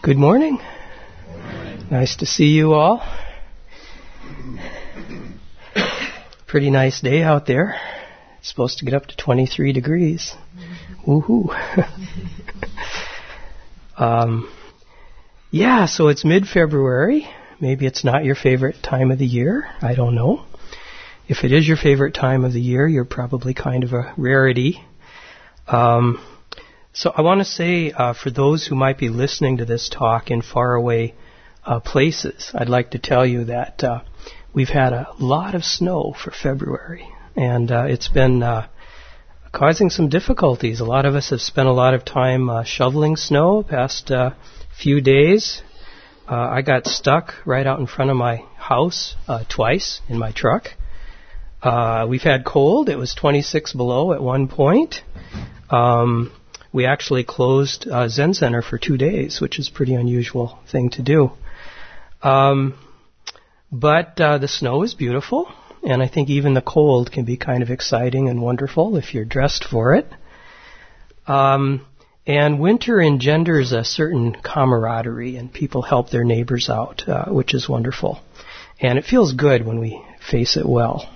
Good morning. Nice to see you all. Pretty nice day out there. It's supposed to get up to 23 degrees. Woohoo. So it's mid-February. Maybe it's not your favorite time of the year. I don't know. If it is your favorite time of the year, you're probably kind of a rarity. So I want to say, for those who might be listening to this talk in faraway places, I'd like to tell you that we've had a lot of snow for February, and it's been causing some difficulties. A lot of us have spent a lot of time shoveling snow past few days. I got stuck right out in front of my house twice in my truck. We've had cold. It was 26 below at one point. We actually closed Zen Center for 2 days, which is a pretty unusual thing to do. But the snow is beautiful, and I think even the cold can be kind of exciting and wonderful if you're dressed for it. And winter engenders a certain camaraderie, and people help their neighbors out, which is wonderful. And it feels good when we face it well.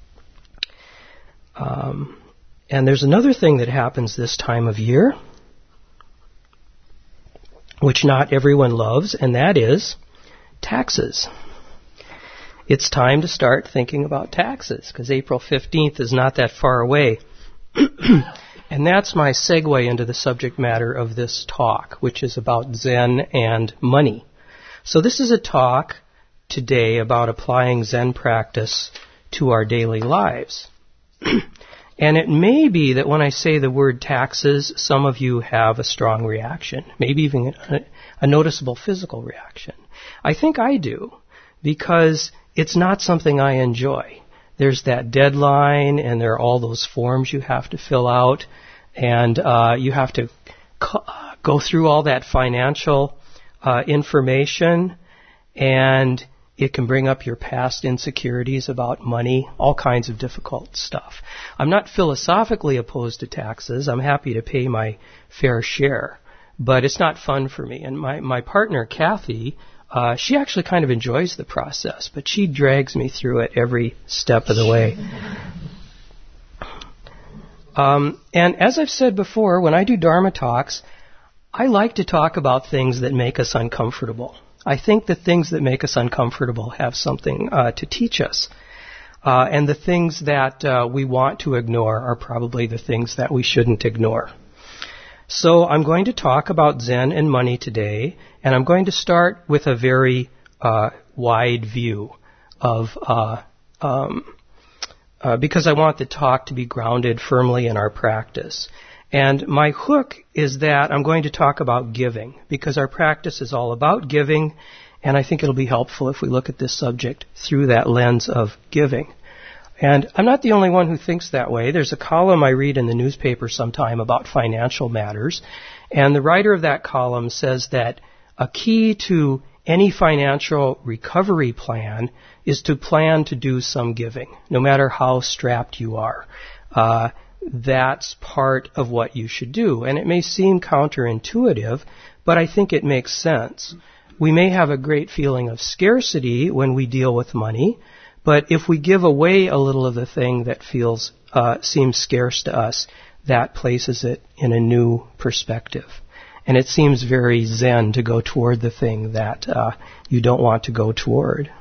And there's another thing that happens this time of year, which not everyone loves, and that is taxes. It's time to start thinking about taxes, because April 15th is not that far away. And that's my segue into the subject matter of this talk, which is about Zen and money. So this is a talk today about applying Zen practice to our daily lives. And it may be that when I say the word taxes, some of you have a strong reaction, maybe even a noticeable physical reaction. I think I do, because it's not something I enjoy. There's that deadline, and there are all those forms you have to fill out, and you have to go through all that financial information, and it can bring up your past insecurities about money, all kinds of difficult stuff. I'm not philosophically opposed to taxes. I'm happy to pay my fair share, but it's not fun for me. And my partner, Kathy, she actually kind of enjoys the process, but she drags me through it every step of the way. And as I've said before, when I do Dharma talks, I like to talk about things that make us uncomfortable. I think the things that make us uncomfortable have something to teach us. And the things that we want to ignore are probably the things that we shouldn't ignore. So I'm going to talk about Zen and money today, and I'm going to start with a very wide view of because I want the talk to be grounded firmly in our practice. And my hook is that I'm going to talk about giving, because our practice is all about giving, and I think it'll be helpful if we look at this subject through that lens of giving. And I'm not the only one who thinks that way. There's a column I read in the newspaper sometime about financial matters, and the writer of that column says that a key to any financial recovery plan is to plan to do some giving, no matter how strapped you are. That's part of what you should do. And it may seem counterintuitive, but I think it makes sense. We may have a great feeling of scarcity when we deal with money, but if we give away a little of the thing that seems scarce to us, that places it in a new perspective. And it seems very Zen to go toward the thing that you don't want to go toward.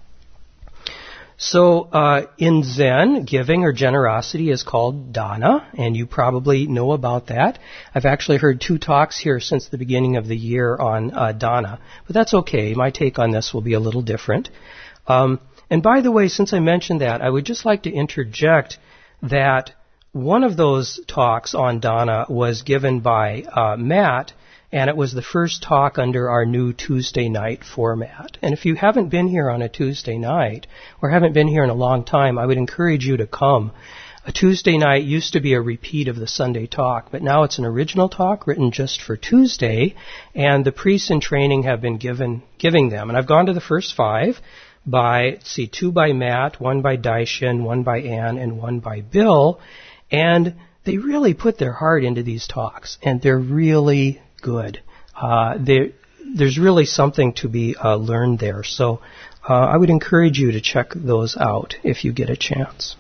So in Zen, giving or generosity is called dana, and you probably know about that. I've actually heard 2 talks here since the beginning of the year on dana, but that's okay. My take on this will be a little different. And by the way, since I mentioned that, I would just like to interject that one of those talks on dana was given by Matt, and it was the first talk under our new Tuesday night format. And if you haven't been here on a Tuesday night, or haven't been here in a long time, I would encourage you to come. A Tuesday night used to be a repeat of the Sunday talk, but now it's an original talk written just for Tuesday, and the priests in training have been giving them. And I've gone to the first 5 by, 2 by Matt, 1 by Daishin, 1 by Ann, and 1 by Bill, and they really put their heart into these talks, and they're really good. there's really something to be learned there. So I would encourage you to check those out if you get a chance.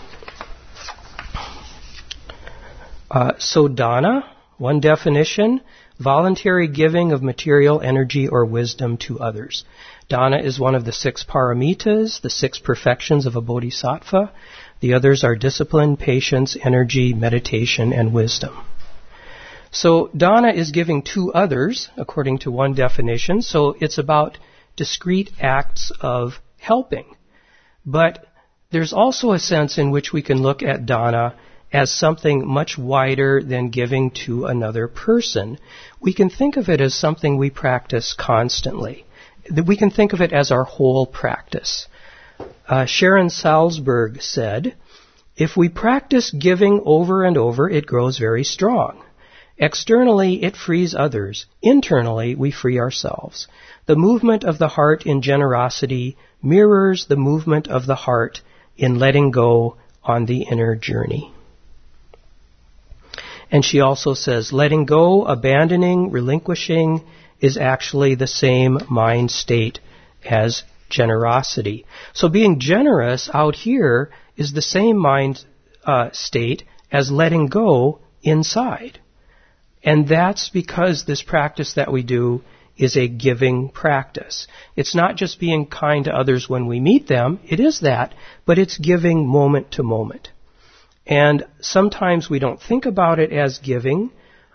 So dana, one definition, voluntary giving of material, energy, or wisdom to others. Dana is one of the 6 paramitas, the 6 perfections of a bodhisattva. The others are discipline, patience, energy, meditation, and wisdom. So dana is giving to others, according to one definition. So it's about discrete acts of helping. But there's also a sense in which we can look at dana as something much wider than giving to another person. We can think of it as something we practice constantly. We can think of it as our whole practice. Sharon Salzberg said, "If we practice giving over and over, it grows very strong. Externally, it frees others. Internally, we free ourselves. The movement of the heart in generosity mirrors the movement of the heart in letting go on the inner journey." And she also says, letting go, abandoning, relinquishing is actually the same mind state as generosity. So being generous out here is the same mind state as letting go inside. And that's because this practice that we do is a giving practice. It's not just being kind to others when we meet them. It is that, but it's giving moment to moment. And sometimes we don't think about it as giving,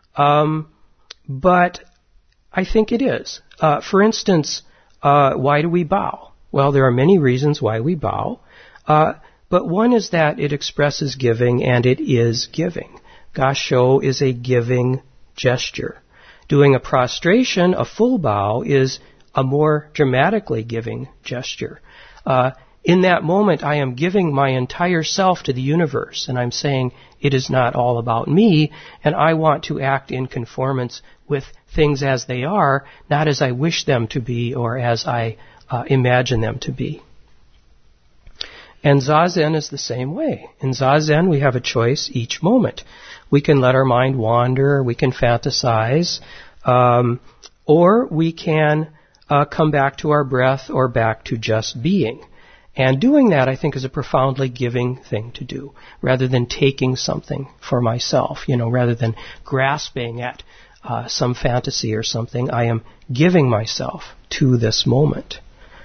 but I think it is. For instance, why do we bow? Well, there are many reasons why we bow, but one is that it expresses giving, and it is giving. Gassho is a giving gesture. Doing a prostration, a full bow, is a more dramatically giving gesture. In that moment, I am giving my entire self to the universe, and I'm saying it is not all about me, and I want to act in conformance with things as they are, not as I wish them to be or as I imagine them to be. And Zazen is the same way. In Zazen, we have a choice each moment. We can let our mind wander, we can fantasize, or we can come back to our breath or back to just being. And doing that, I think, is a profoundly giving thing to do, rather than taking something for myself, rather than grasping at some fantasy or something. I am giving myself to this moment.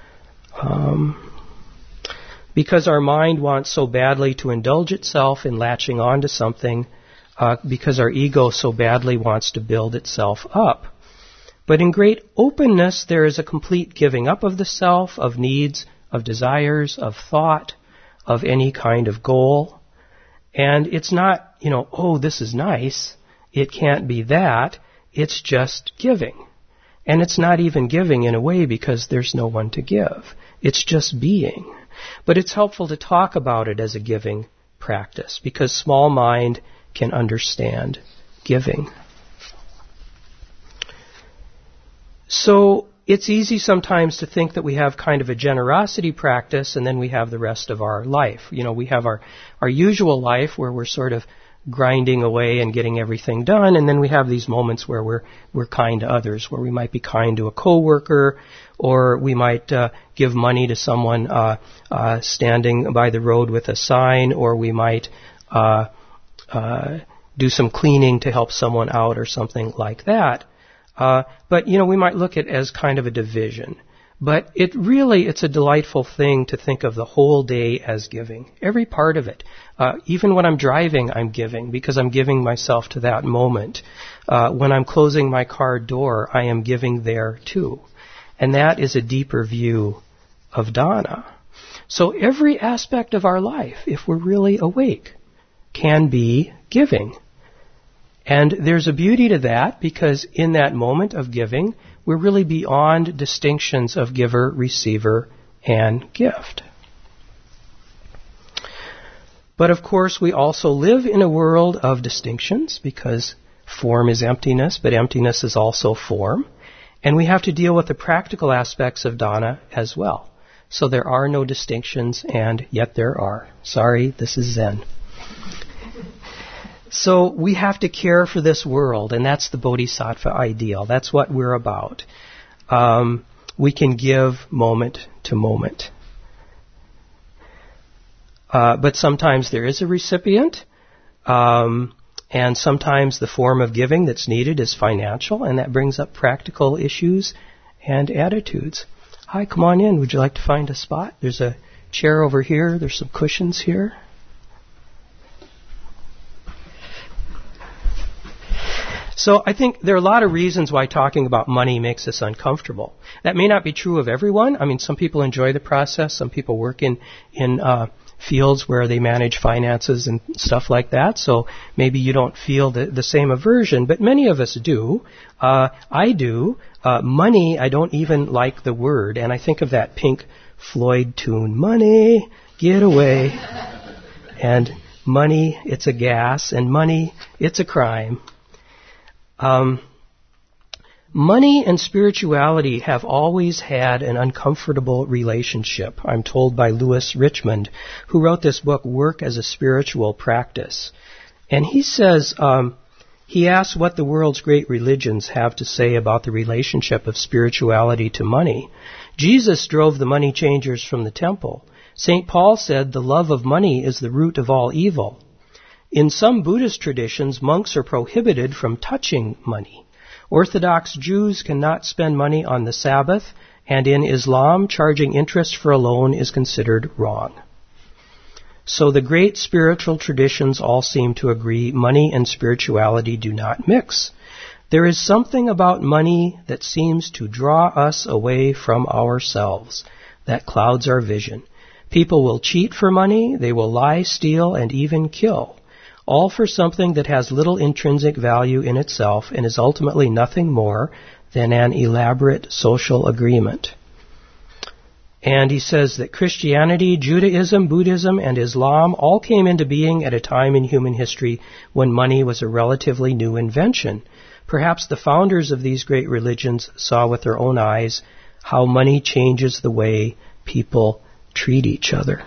Because our mind wants so badly to indulge itself in latching on to something, because our ego so badly wants to build itself up. But in great openness, there is a complete giving up of the self, of needs, of desires, of thought, of any kind of goal. And it's not, oh, this is nice. It can't be that. It's just giving. And it's not even giving in a way because there's no one to give. It's just being. But it's helpful to talk about it as a giving practice because small mind can understand giving. So it's easy sometimes to think that we have kind of a generosity practice and then we have the rest of our life. We have our usual life where we're sort of grinding away and getting everything done, and then we have these moments where we're kind to others, where we might be kind to a coworker, or we might give money to someone standing by the road with a sign, or we might do some cleaning to help someone out or something like that. But we might look at it as kind of a division. But it's a delightful thing to think of the whole day as giving. Every part of it. Even when I'm driving, I'm giving because I'm giving myself to that moment. When I'm closing my car door, I am giving there too. And that is a deeper view of dana. So every aspect of our life, if we're really awake, can be giving. And there's a beauty to that because in that moment of giving, we're really beyond distinctions of giver, receiver, and gift. But of course, we also live in a world of distinctions because form is emptiness, but emptiness is also form. And we have to deal with the practical aspects of dana as well. So there are no distinctions, and yet there are. Sorry, this is Zen. So we have to care for this world, and that's the bodhisattva ideal. That's what we're about. we can give moment to moment. But sometimes there is a recipient, and sometimes the form of giving that's needed is financial, and that brings up practical issues and attitudes. Hi, come on in. Would you like to find a spot? There's a chair over here. There's some cushions here. So I think there are a lot of reasons why talking about money makes us uncomfortable. That may not be true of everyone. I mean, some people enjoy the process. Some people work in fields where they manage finances and stuff like that. So maybe you don't feel the same aversion, but many of us do. I do. Money, I don't even like the word. And I think of that Pink Floyd tune, money, get away. And money, it's a gas. And money, it's a crime. Money and spirituality have always had an uncomfortable relationship, I'm told by Lewis Richmond, who wrote this book, Work as a Spiritual Practice. And he says, he asks what the world's great religions have to say about the relationship of spirituality to money. Jesus drove the money changers from the temple. St. Paul said the love of money is the root of all evil. In some Buddhist traditions, monks are prohibited from touching money. Orthodox Jews cannot spend money on the Sabbath, and in Islam, charging interest for a loan is considered wrong. So the great spiritual traditions all seem to agree money and spirituality do not mix. There is something about money that seems to draw us away from ourselves, that clouds our vision. People will cheat for money, they will lie, steal, and even kill. All for something that has little intrinsic value in itself and is ultimately nothing more than an elaborate social agreement. And he says that Christianity, Judaism, Buddhism, and Islam all came into being at a time in human history when money was a relatively new invention. Perhaps the founders of these great religions saw with their own eyes how money changes the way people treat each other.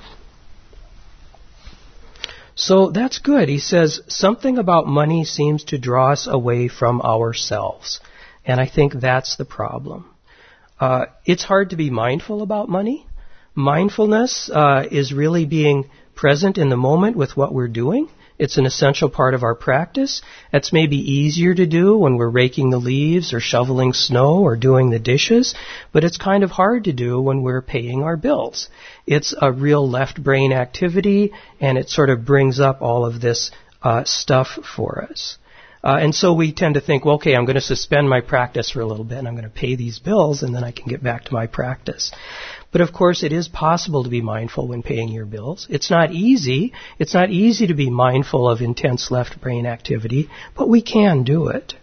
So that's good. He says something about money seems to draw us away from ourselves. And I think that's the problem. It's hard to be mindful about money. Mindfulness is really being present in the moment with what we're doing. It's an essential part of our practice. It's maybe easier to do when we're raking the leaves or shoveling snow or doing the dishes, but it's kind of hard to do when we're paying our bills. It's a real left brain activity, and it sort of brings up all of this stuff for us. And so we tend to think, well, okay, I'm going to suspend my practice for a little bit, and I'm going to pay these bills, and then I can get back to my practice. But of course, it is possible to be mindful when paying your bills. It's not easy. It's not easy to be mindful of intense left brain activity, but we can do it.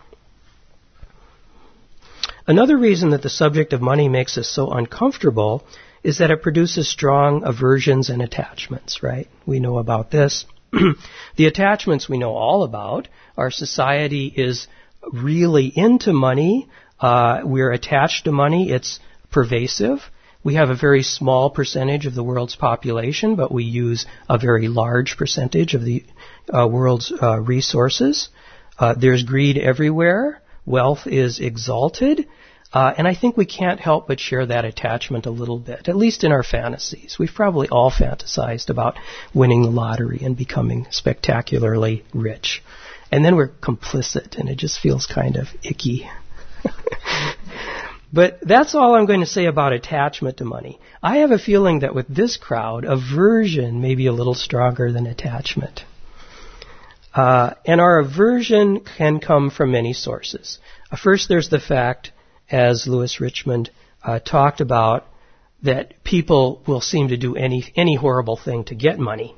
Another reason that the subject of money makes us so uncomfortable is that it produces strong aversions and attachments, right? We know about this. The attachments we know all about. Our society is really into money. We're attached to money. It's pervasive. We have a very small percentage of the world's population, but we use a very large percentage of the world's resources. There's greed everywhere. Wealth is exalted. And I think we can't help but share that attachment a little bit, at least in our fantasies. We've probably all fantasized about winning the lottery and becoming spectacularly rich. And then we're complicit, and it just feels kind of icky. But that's all I'm going to say about attachment to money. I have a feeling that with this crowd, aversion may be a little stronger than attachment. And our aversion can come from many sources. First, there's the fact, as Lewis Richmond talked about, that people will seem to do any horrible thing to get money.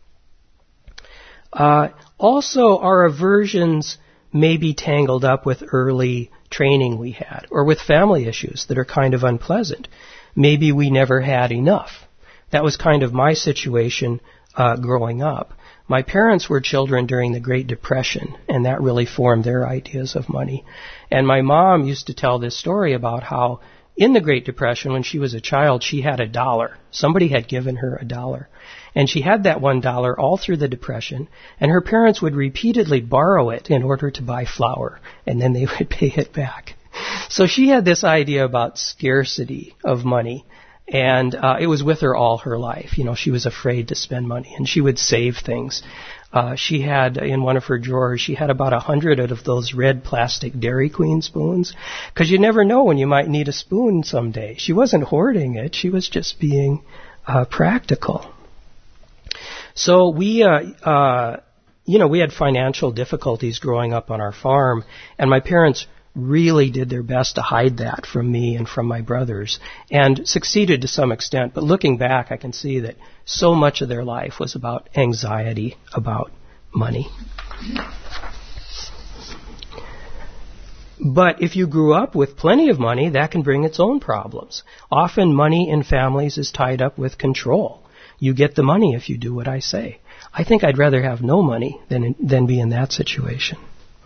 Also, our aversions may be tangled up with early training we had, or with family issues that are kind of unpleasant. Maybe we never had enough. That was kind of my situation growing up. My parents were children during the Great Depression, and that really formed their ideas of money. And my mom used to tell this story about how in the Great Depression, when she was a child, she had $1. Somebody had given her $1. And she had that $1 all through the Depression, and her parents would repeatedly borrow it in order to buy flour, and then they would pay it back. So she had this idea about scarcity of money. And it was with her all her life. You know, she was afraid to spend money, and she would save things. She had, in one of her drawers, she had about 100 of those red plastic Dairy Queen spoons, because you never know when you might need a spoon someday. She wasn't hoarding it. She was just being practical. So we had financial difficulties growing up on our farm, and my parents really did their best to hide that from me and from my brothers, and succeeded to some extent. But looking back, I can see that so much of their life was about anxiety about money. But if you grew up with plenty of money, that can bring its own problems. Often money in families is tied up with control. You get the money if you do what I say. I think I'd rather have no money than be in that situation.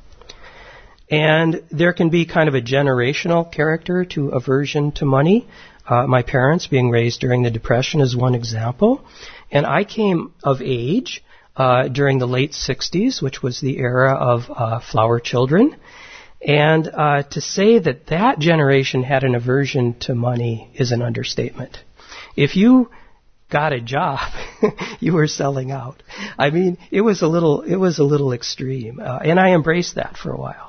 And there can be kind of a generational character to aversion to money. My parents being raised during the Depression is one example. And I came of age during the late 60s, which was the era of flower children. And to say that generation had an aversion to money is an understatement. If you got a job, you were selling out. I mean, it was a little extreme. And I embraced that for a while.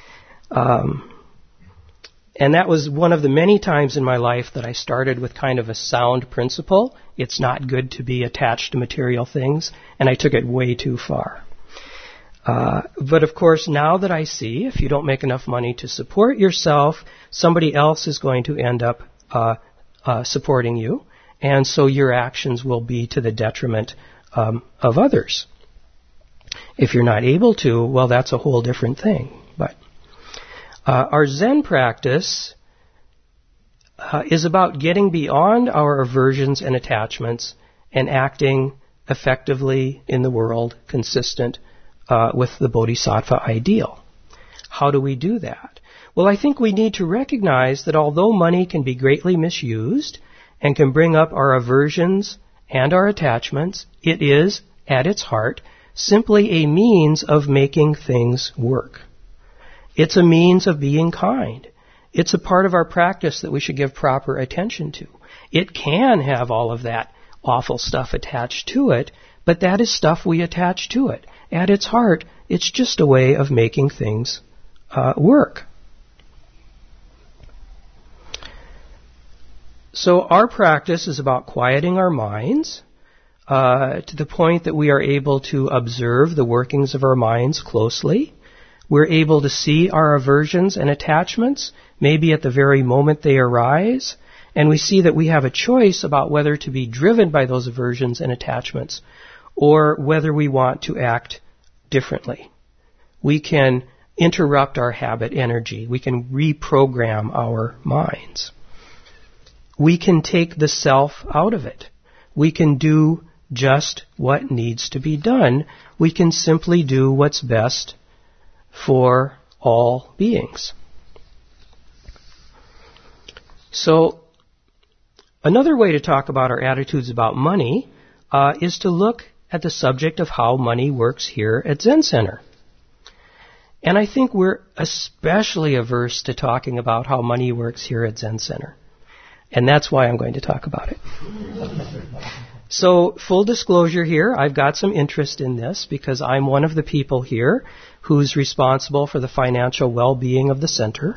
And that was one of the many times in my life that I started with kind of a sound principle. It's not good to be attached to material things, and I took it way too far. But of course, now that I see, if you don't make enough money to support yourself, somebody else is going to end up supporting you, and so your actions will be to the detriment of others. If you're not able to, well, that's a whole different thing. But our Zen practice is about getting beyond our aversions and attachments and acting effectively in the world consistent with the Bodhisattva ideal. How do we do that? Well, I think we need to recognize that although money can be greatly misused and can bring up our aversions and our attachments, it is, at its heart, simply a means of making things work. It's a means of being kind. It's a part of our practice that we should give proper attention to. It can have all of that awful stuff attached to it, but that is stuff we attach to it. At its heart, it's just a way of making things work. So our practice is about quieting our minds to the point that we are able to observe the workings of our minds closely. We're able to see our aversions and attachments, maybe at the very moment they arise, and we see that we have a choice about whether to be driven by those aversions and attachments or whether we want to act differently. We can interrupt our habit energy. We can reprogram our minds. We can take the self out of it. We can do just what needs to be done. We can simply do what's best for all beings. So, another way to talk about our attitudes about money is to look at the subject of how money works here at Zen Center. And I think we're especially averse to talking about how money works here at Zen Center. And that's why I'm going to talk about it. So, full disclosure here, I've got some interest in this because I'm one of the people here who's responsible for the financial well-being of the center.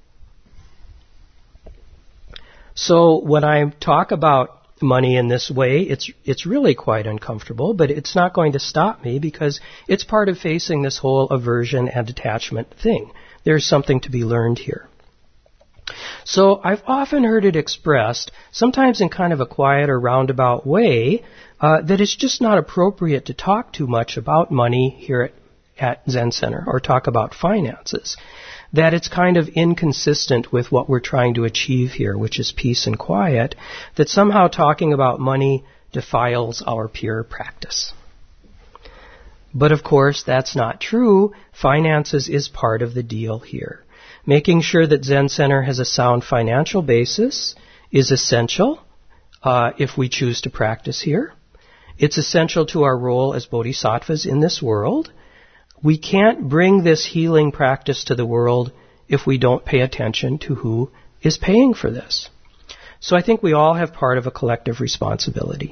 So, when I talk about money in this way, it's really quite uncomfortable, but it's not going to stop me because it's part of facing this whole aversion and attachment thing. There's something to be learned here. So I've often heard it expressed, sometimes in kind of a quiet or roundabout way, that it's just not appropriate to talk too much about money here at Zen Center or talk about finances. That it's kind of inconsistent with what we're trying to achieve here, which is peace and quiet, that somehow talking about money defiles our pure practice. But of course, that's not true. Finances is part of the deal here. Making sure that Zen Center has a sound financial basis is essential if we choose to practice here. It's essential to our role as bodhisattvas in this world. We can't bring this healing practice to the world if we don't pay attention to who is paying for this. So I think we all have part of a collective responsibility.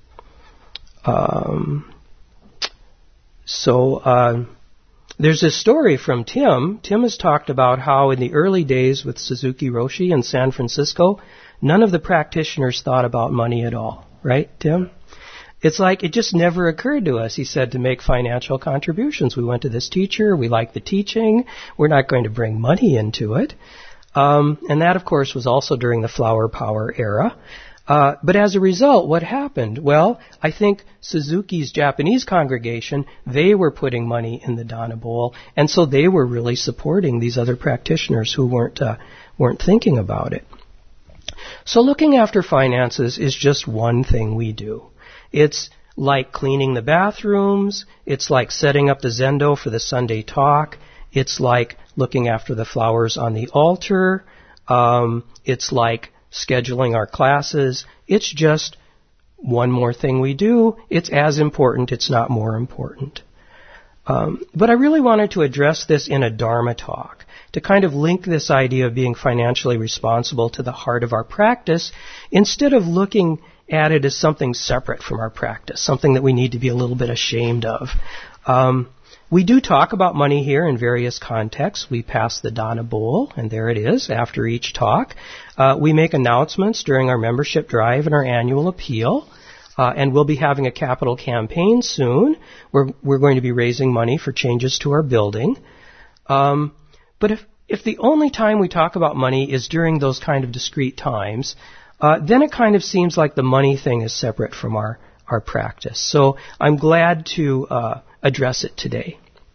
There's this story from Tim. Tim has talked about how in the early days with Suzuki Roshi in San Francisco, none of the practitioners thought about money at all. Right, Tim? It's like it just never occurred to us, he said, to make financial contributions. We went to this teacher. We liked the teaching. We're not going to bring money into it. And that, of course, was also during the flower power era. But as a result, what happened? Well, I think Suzuki's Japanese congregation, they were putting money in the Dana Bowl, and so they were really supporting these other practitioners who weren't thinking about it. So looking after finances is just one thing we do. It's like cleaning the bathrooms. It's like setting up the Zendo for the Sunday talk. It's like looking after the flowers on the altar. It's like scheduling our classes. It's just one more thing we do. It's as important. It's not more important. But I really wanted to address this in a Dharma talk, to kind of link this idea of being financially responsible to the heart of our practice, instead of looking at it as something separate from our practice, something that we need to be a little bit ashamed of. We do talk about money here in various contexts. We pass the Dana Bowl, and there it is, after each talk. We make announcements during our membership drive and our annual appeal. And we'll be having a capital campaign soon. We're going to be raising money for changes to our building. But if the only time we talk about money is during those kind of discrete times, then it kind of seems like the money thing is separate from our practice. So I'm glad to address it today.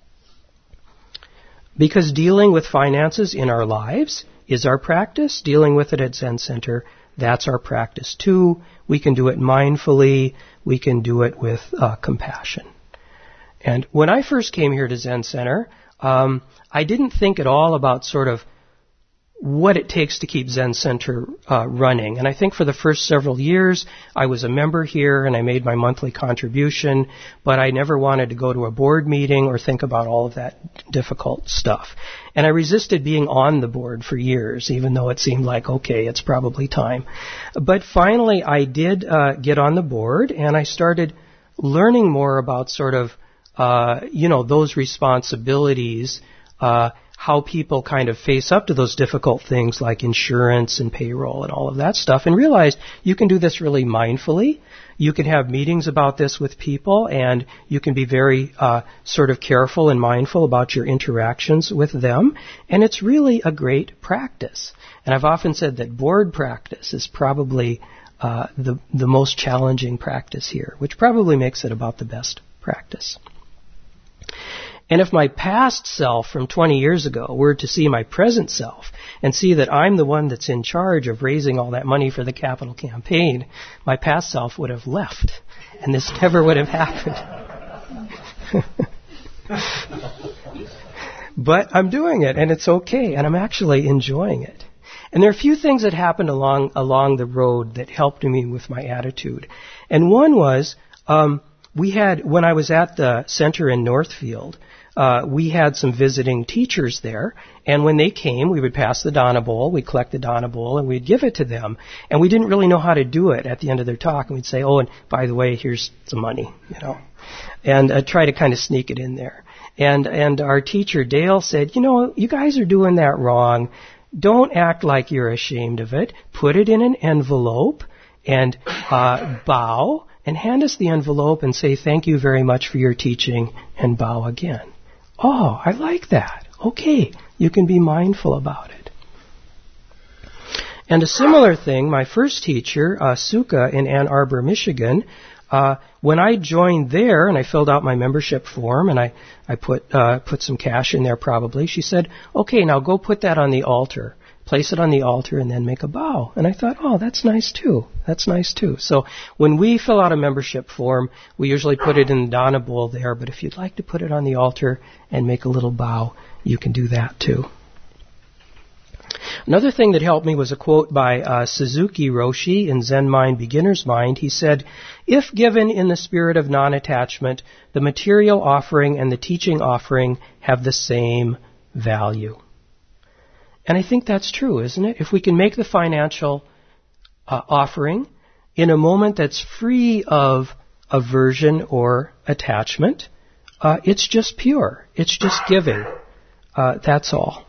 Because dealing with finances in our lives is our practice. Dealing with it at Zen Center, that's our practice too. We can do it mindfully. We can do it with compassion. And when I first came here to Zen Center, I didn't think at all about sort of what it takes to keep Zen Center running. And I think for the first several years, I was a member here and I made my monthly contribution, but I never wanted to go to a board meeting or think about all of that difficult stuff. And I resisted being on the board for years, even though it seemed like, okay, it's probably time. But finally, I did get on the board, and I started learning more about sort of, those responsibilities, how people kind of face up to those difficult things like insurance and payroll and all of that stuff, and realized you can do this really mindfully. You can have meetings about this with people, and you can be very sort of careful and mindful about your interactions with them, and it's really a great practice. And I've often said that board practice is probably the most challenging practice here, which probably makes it about the best practice. And if my past self from 20 years ago were to see my present self and see that I'm the one that's in charge of raising all that money for the capital campaign, my past self would have left, and this never would have happened. But I'm doing it, and it's okay, and I'm actually enjoying it. And there are a few things that happened along the road that helped me with my attitude. And one was, when I was at the center in Northfield, we had some visiting teachers there, and when they came, we would pass the Dana Bowl, we'd collect the Dana Bowl, and we'd give it to them. And we didn't really know how to do it at the end of their talk, and we'd say, oh, and by the way, here's some money, and try to kind of sneak it in there. And our teacher, Dale, said, you guys are doing that wrong. Don't act like you're ashamed of it. Put it in an envelope and bow, and hand us the envelope and say, thank you very much for your teaching, and bow again. Oh, I like that. Okay, you can be mindful about it. And a similar thing, my first teacher, Suka in Ann Arbor, Michigan, when I joined there and I filled out my membership form and I put some cash in there probably, she said, okay, now go put that on the altar. Place it on the altar and then make a bow. And I thought, oh, that's nice too. That's nice too. So when we fill out a membership form, we usually put it in the Dana Bowl there, but if you'd like to put it on the altar and make a little bow, you can do that too. Another thing that helped me was a quote by Suzuki Roshi in Zen Mind, Beginner's Mind. He said, if given in the spirit of non-attachment, the material offering and the teaching offering have the same value. And I think that's true, isn't it? If we can make the financial offering in a moment that's free of aversion or attachment, it's just pure. It's just giving. That's all.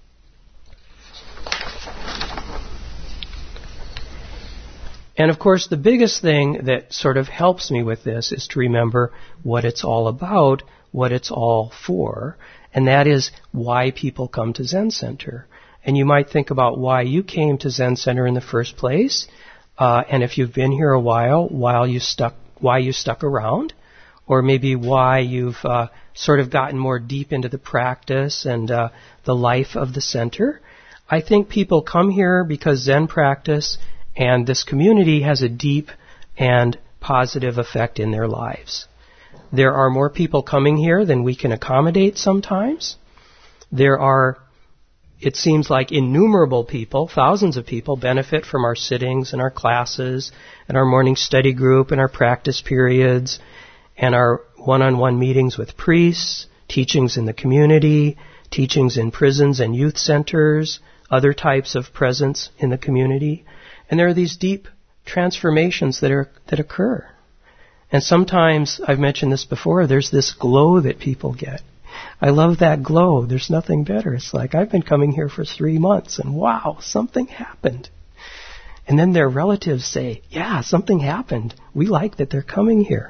And of course, the biggest thing that sort of helps me with this is to remember what it's all about, what it's all for, and that is why people come to Zen Center. And you might think about why you came to Zen Center in the first place, and if you've been here a while, why you stuck around, or maybe why you've sort of gotten more deep into the practice and the life of the center. I think people come here because Zen practice and this community has a deep and positive effect in their lives. There are more people coming here than we can accommodate sometimes. There are, it seems like, innumerable people, thousands of people, benefit from our sittings and our classes and our morning study group and our practice periods and our one-on-one meetings with priests, teachings in the community, teachings in prisons and youth centers, other types of presence in the community. And there are these deep transformations that occur. And sometimes, I've mentioned this before, there's this glow that people get. I love that glow. There's nothing better. It's like, I've been coming here for 3 months, and wow, something happened. And then their relatives say, yeah, something happened. We like that they're coming here.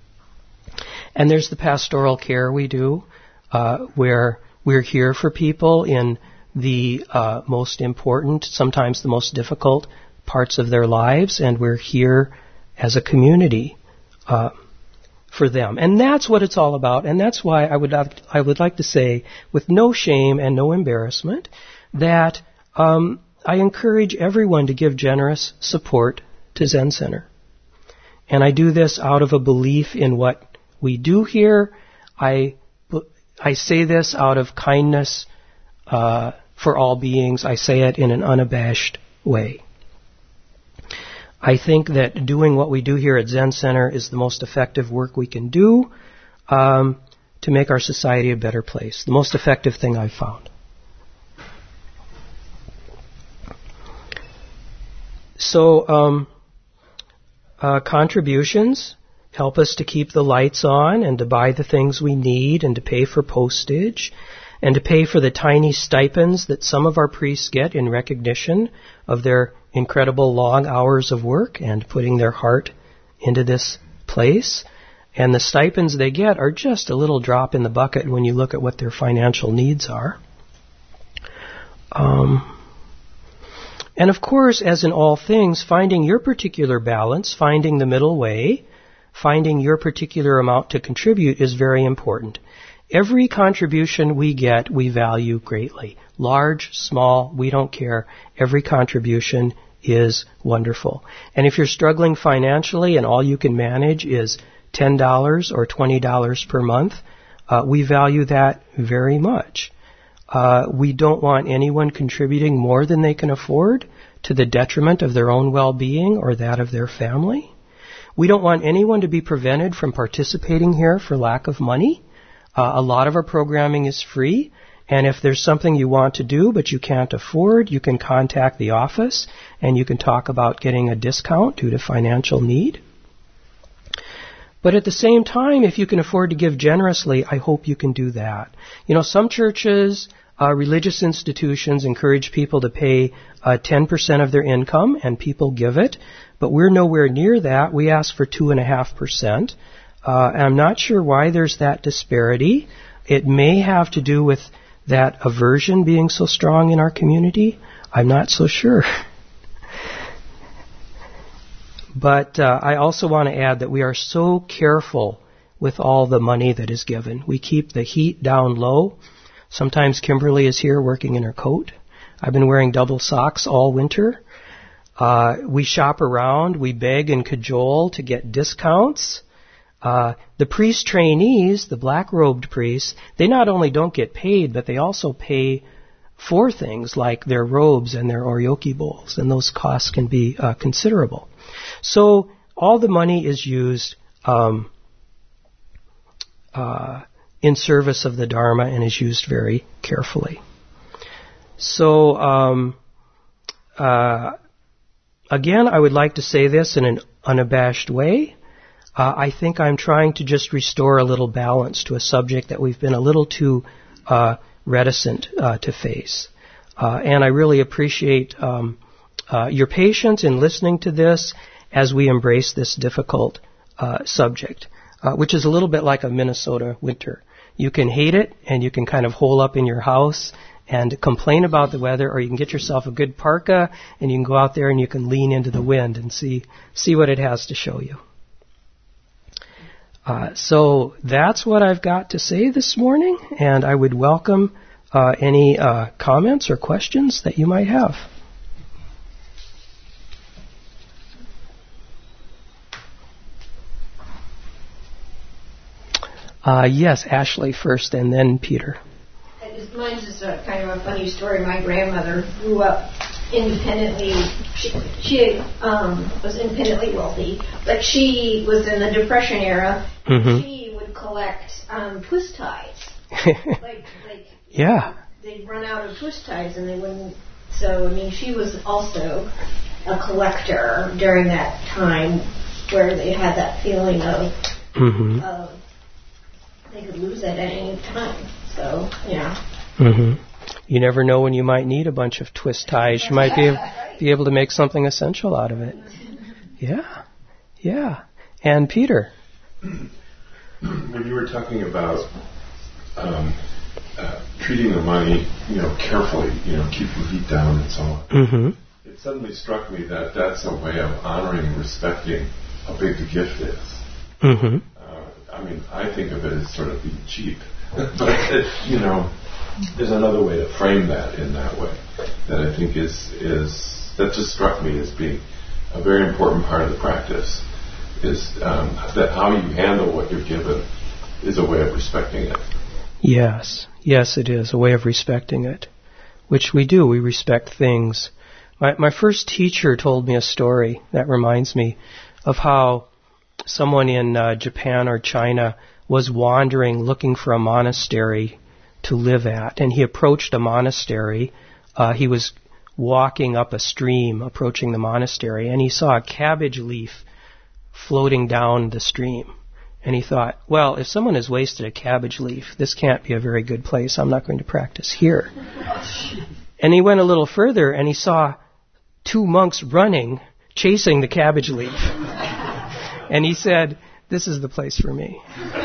And there's the pastoral care we do, where we're here for people in the most important, sometimes the most difficult parts of their lives, and we're here as a community for them. And that's what it's all about, and that's why I would like to say, with no shame and no embarrassment, that I encourage everyone to give generous support to Zen Center. And I do this out of a belief in what we do here. I say this out of kindness for all beings. I say it in an unabashed way. I think that doing what we do here at Zen Center is the most effective work we can do to make our society a better place. The most effective thing I've found. So, contributions help us to keep the lights on and to buy the things we need and to pay for postage and to pay for the tiny stipends that some of our priests get in recognition of their incredible long hours of work and putting their heart into this place. And the stipends they get are just a little drop in the bucket when you look at what their financial needs are. And of course, as in all things, finding your particular balance, finding the middle way, finding your particular amount to contribute is very important. Every contribution we get, we value greatly. Large, small, we don't care. Every contribution is wonderful. And if you're struggling financially and all you can manage is $10 or $20 per month, we value that very much. We don't want anyone contributing more than they can afford to the detriment of their own well-being or that of their family. We don't want anyone to be prevented from participating here for lack of money. A lot of our programming is free, and if there's something you want to do but you can't afford, you can contact the office and you can talk about getting a discount due to financial need. But at the same time, if you can afford to give generously, I hope you can do that. You know, some churches, religious institutions encourage people to pay 10% of their income, and people give it, but we're nowhere near that. We ask for 2.5%. I'm not sure why there's that disparity. It may have to do with that aversion being so strong in our community. I'm not so sure. But I also want to add that we are so careful with all the money that is given. We keep the heat down low. Sometimes Kimberly is here working in her coat. I've been wearing double socks all winter. We shop around. We beg and cajole to get discounts. The priest trainees, the black-robed priests, they not only don't get paid, but they also pay for things like their robes and their oryoki bowls, and those costs can be considerable. So all the money is used in service of the Dharma and is used very carefully. So, again, I would like to say this in an unabashed way. I think I'm trying to just restore a little balance to a subject that we've been a little too reticent to face. And I really appreciate your patience in listening to this as we embrace this difficult subject, which is a little bit like a Minnesota winter. You can hate it, and you can kind of hole up in your house and complain about the weather, or you can get yourself a good parka, and you can go out there and you can lean into the wind and see what it has to show you. So that's what I've got to say this morning, and I would welcome any comments or questions that you might have. Yes, Ashley first, and then Peter. Mine's just kind of a funny story. My grandmother grew up independently. She was independently wealthy, but she was in the Depression era. Mm-hmm. She would collect twist ties. Yeah. They'd run out of twist ties, and they wouldn't. So, I mean, she was also a collector during that time where they had that feeling of they could lose it at any time. So, yeah. Mm-hmm. You never know when you might need a bunch of twist ties. You might be able to make something essential out of it. Yeah. Yeah. And Peter? When you were talking about treating the money, carefully, keep your feet down and so on, it suddenly struck me that that's a way of honoring and respecting how big the gift is. Mm-hmm. I think of it as sort of being cheap. But, there's another way to frame that in that way that I think is that just struck me as being a very important part of the practice, is that how you handle what you're given is a way of respecting it. Yes, it is a way of respecting it, which we do. We respect things. My first teacher told me a story that reminds me of how someone in Japan or China was wandering looking for a monastery to live at, and he approached a monastery. He was walking up a stream approaching the monastery, and he saw a cabbage leaf floating down the stream. And he thought, well, if someone has wasted a cabbage leaf, this can't be a very good place. I'm not going to practice here. And he went a little further, and he saw two monks running, chasing the cabbage leaf. And he said, this is the place for me.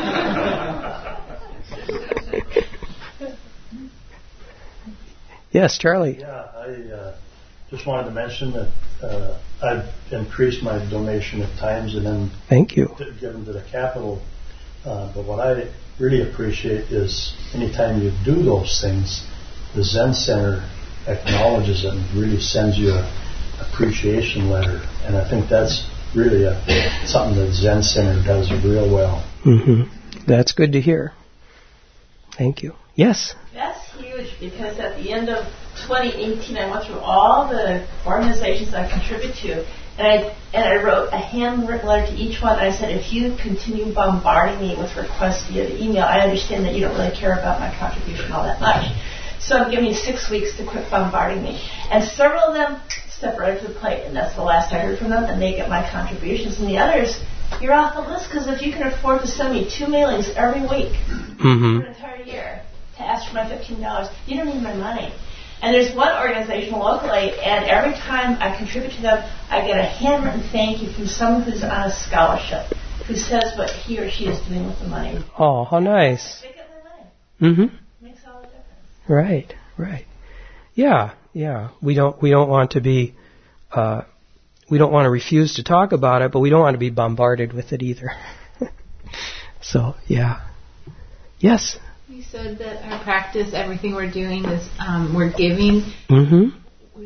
Yes, Charlie. Yeah, I just wanted to mention that I've increased my donation at times and then Thank you. Given to the capital. But what I really appreciate is anytime you do those things, the Zen Center acknowledges it and really sends you an appreciation letter. And I think that's really something that Zen Center does real well. Mm-hmm. That's good to hear. Thank you. Yes? That's huge, because at the end of 2018, I went through all the organizations I contribute to, and I wrote a handwritten letter to each one. And I said, if you continue bombarding me with requests via the email, I understand that you don't really care about my contribution all that much. So I'm giving you 6 weeks to quit bombarding me. And several of them step right to the plate, and that's the last I heard from them, and they get my contributions. And the others, you're off the list, because if you can afford to send me 2 mailings every week for an entire year to ask for my $15, you don't need my money. And there's one organization locally, and every time I contribute to them, I get a handwritten thank you from someone who's on a scholarship, who says what he or she is doing with the money. Oh, how nice. They get my money. Mm-hmm. Makes all the difference. Right. Yeah. We don't want to be, we don't want to refuse to talk about it, but we don't want to be bombarded with it either. So, yeah. Yes? You said that our practice, everything we're doing is we're giving. Mm-hmm.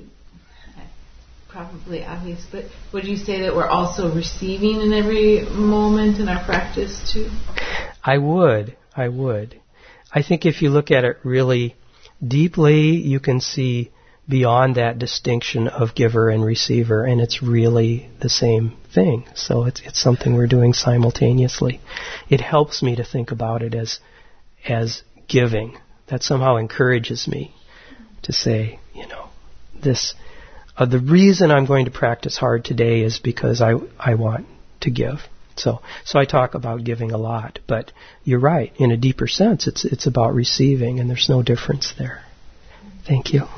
Probably obvious, but would you say that we're also receiving in every moment in our practice too? I would. I think if you look at it really deeply, you can see beyond that distinction of giver and receiver, and it's really the same thing. So it's something we're doing simultaneously. It helps me to think about it as giving. That somehow encourages me to say, this, the reason I'm going to practice hard today is because I want to give. So I talk about giving a lot, but you're right. In a deeper sense, it's about receiving, and there's no difference there. Thank you.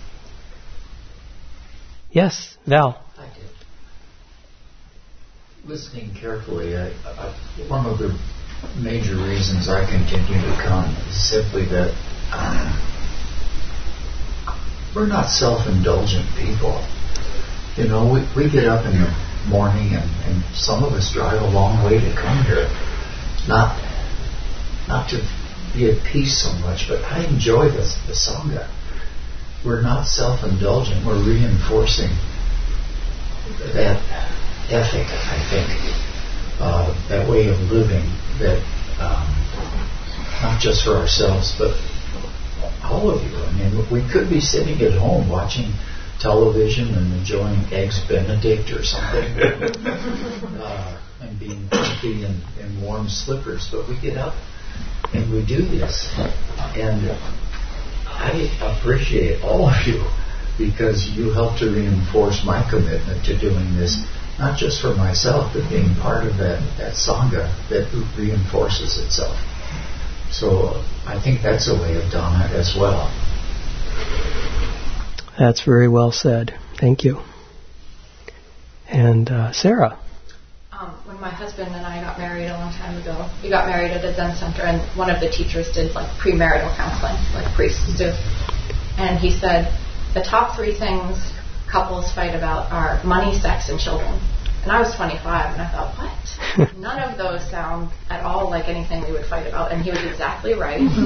Yes, Val. I did. Listening carefully, one of the major reasons I continue to come is simply that we're not self-indulgent people. We get up in the morning and some of us drive a long way to come here. Not to be at peace so much, but I enjoy the Sangha. We're not self-indulgent. We're reinforcing that ethic, I think, that way of living that not just for ourselves, but all of you. I mean, we could be sitting at home watching television and enjoying Eggs Benedict or something and being comfy in warm slippers, but we get up and we do this. And I appreciate all of you because you help to reinforce my commitment to doing this, not just for myself, but being part of that Sangha that reinforces itself. So I think that's a way of Dhamma as well. That's very well said. Thank you. And Sarah. When my husband and I got married a long time ago, we got married at a Zen center, and one of the teachers did premarital counseling, like priests do. And he said, the top 3 things couples fight about are money, sex, and children. And I was 25, and I thought, what? None of those sound at all like anything we would fight about. And he was exactly right. And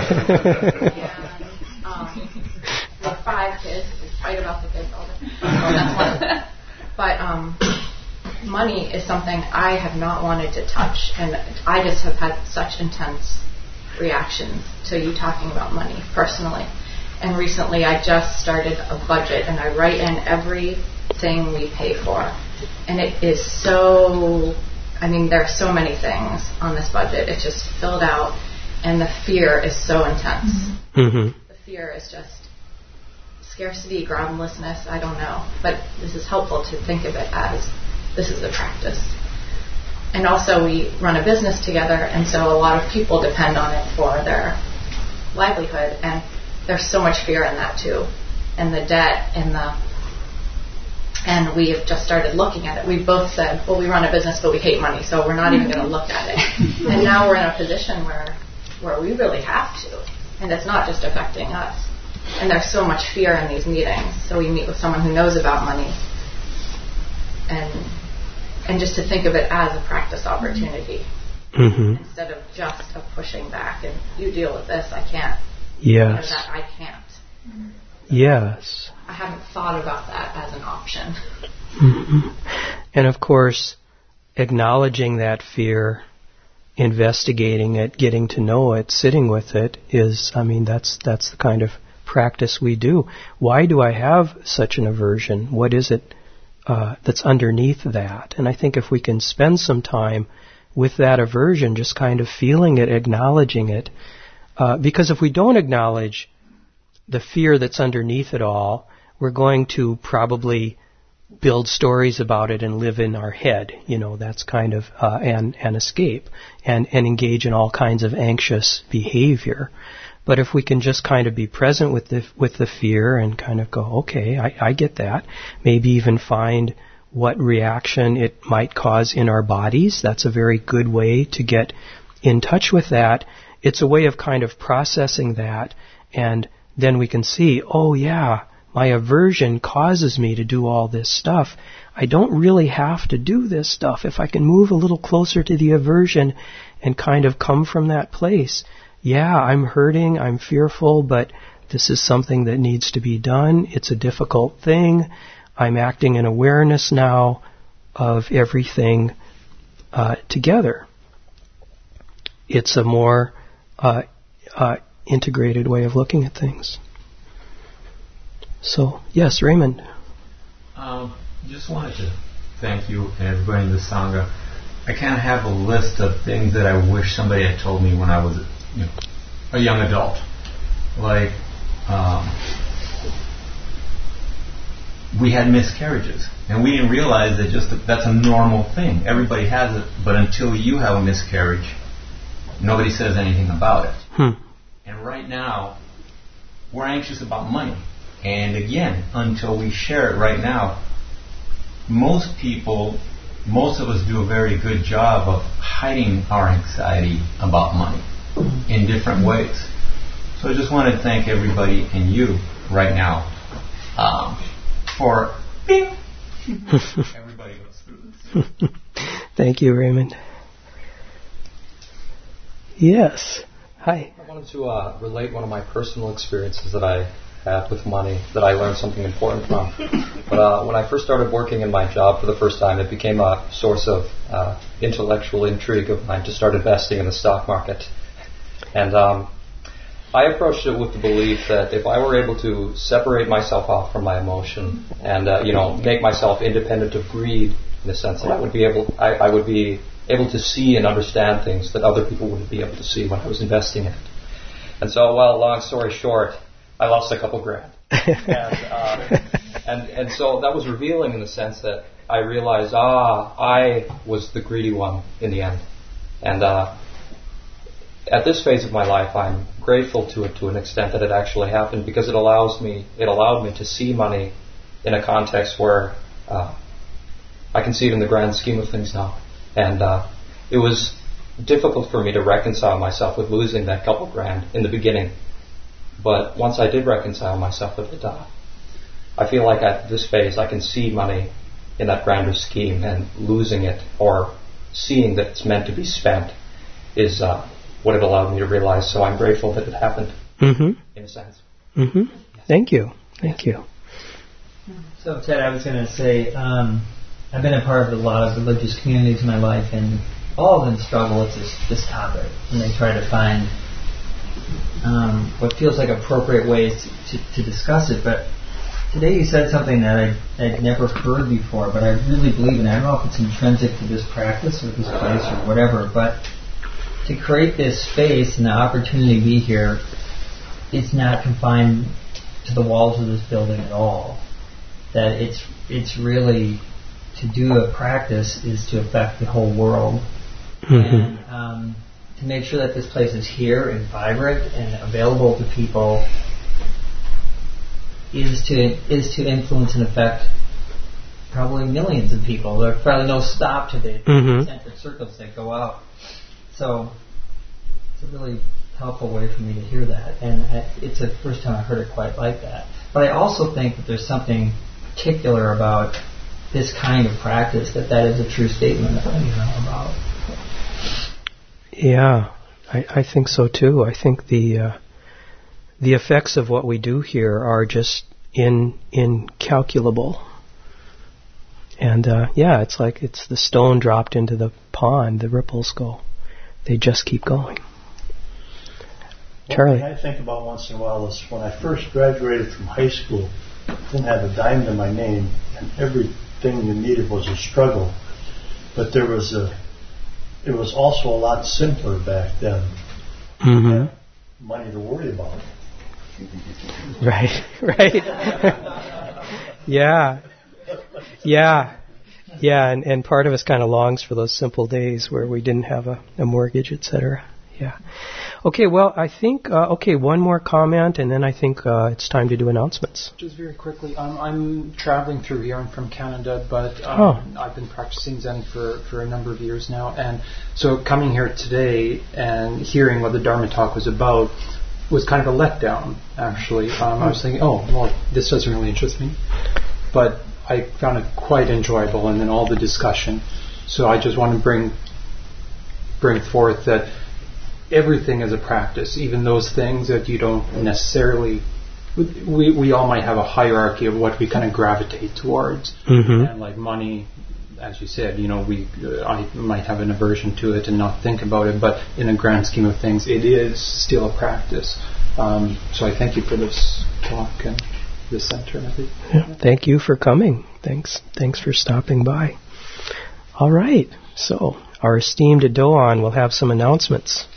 with 5 kids, we fight about the kids all the time. But money is something I have not wanted to touch, and I just have had such intense reactions to you talking about money personally. And recently I just started a budget, and I write in everything we pay for. And it is so, there are so many things on this budget. It's just filled out, and the fear is so intense. Mm-hmm. The fear is just scarcity, groundlessness, I don't know. But this is helpful to think of it as this is the practice. And also we run a business together, and so a lot of people depend on it for their livelihood, and there's so much fear in that too. And the debt and we have just started looking at it. We both said, well, we run a business, but we hate money, so we're not even going to look at it. And now we're in a position where we really have to, and it's not just affecting us. And there's so much fear in these meetings. So we meet with someone who knows about money, and just to think of it as a practice opportunity, instead of just a pushing back and you deal with this, I can't. Yes. That I can't. Yes. I haven't thought about that as an option. Mm-hmm. And of course, acknowledging that fear, investigating it, getting to know it, sitting with it is, that's the kind of practice we do. Why do I have such an aversion? What is it that's underneath that? And I think if we can spend some time with that aversion, just kind of feeling it, acknowledging it, because if we don't acknowledge the fear that's underneath it all, we're going to probably build stories about it and live in our head. That's kind of and escape and engage in all kinds of anxious behavior. But if we can just kind of be present with the fear and kind of go, okay, I get that. Maybe even find what reaction it might cause in our bodies. That's a very good way to get in touch with that. It's a way of kind of processing that, and then we can see, oh yeah, my aversion causes me to do all this stuff. I don't really have to do this stuff. If I can move a little closer to the aversion and kind of come from that place, yeah, I'm hurting, I'm fearful, but this is something that needs to be done. It's a difficult thing. I'm acting in awareness now of everything together. It's a more integrated way of looking at things. So, yes, Raymond. Just wanted to thank you and everybody in the Sangha. I kind of have a list of things that I wish somebody had told me when I was a young adult. Like, we had miscarriages. And we didn't realize that that's a normal thing. Everybody has it, but until you have a miscarriage, nobody says anything about it. And right now, we're anxious about money. And again, until we share it right now, most of us do a very good job of hiding our anxiety about money in different ways. So I just want to thank everybody and you right now for everybody goes through this. Thank you, Raymond. Yes. Hi. I wanted to relate one of my personal experiences that I had with money that I learned something important from. But when I first started working in my job for the first time, it became a source of intellectual intrigue of mine to start investing in the stock market. And I approached it with the belief that if I were able to separate myself off from my emotion and make myself independent of greed, in a sense, that I would be able to see and understand things that other people wouldn't be able to see when I was investing in it. And so, long story short, I lost a couple grand. And so that was revealing in the sense that I realized, I was the greedy one in the end. And at this phase of my life, I'm grateful to it to an extent that it actually happened, because it allowed me to see money in a context where I can see it in the grand scheme of things now. And it was difficult for me to reconcile myself with losing that couple grand in the beginning. But once I did reconcile myself with it, I feel like at this phase I can see money in that grander scheme, and losing it or seeing that it's meant to be spent is what it allowed me to realize. So I'm grateful that it happened, in a sense. Thank you. Thank you. So, Ted, I was going to say, I've been a part of a lot of religious communities in my life, and all of them struggle with this topic, and they try to find what feels like appropriate ways to discuss it. But today you said something that I'd never heard before, but I really believe in it. I don't know if it's intrinsic to this practice or this place or whatever, but to create this space and the opportunity to be here, it's not confined to the walls of this building at all. That it's really, to do a practice is to affect the whole world. And to make sure that this place is here and vibrant and available to people is to influence and affect probably millions of people. There's probably no stop to the concentric circles that go out. So it's a really helpful way for me to hear that, and it's the first time I've heard it quite like that. But I also think that there's something particular about this kind of practice that is a true statement about. Yeah, I think so too. I think the effects of what we do here are just incalculable. And it's like it's the stone dropped into the pond. The ripples they just keep going. Charlie. What I think about once in a while is when I first graduated from high school, I didn't have a dime to my name, and everything you needed was a struggle. But it was also a lot simpler back then. You had money to worry about. Right. Yeah, and part of us kind of longs for those simple days where we didn't have a mortgage, etc. Yeah. Okay, well, I think, one more comment, and then I think it's time to do announcements. Just very quickly, I'm traveling through here. I'm from Canada, but I've been practicing Zen for a number of years now. And so coming here today and hearing what the Dharma talk was about was kind of a letdown, actually. I was thinking, this doesn't really interest me. But I found it quite enjoyable, and then all the discussion. So I just want to bring forth that everything is a practice, even those things that you don't necessarily. We all might have a hierarchy of what we kind of gravitate towards, and like money, as you said, I might have an aversion to it and not think about it, but in a grand scheme of things, it is still a practice. So I thank you for this talk and this center. Yeah, thank you for coming. Thanks for stopping by. All right, so our esteemed Doan will have some announcements.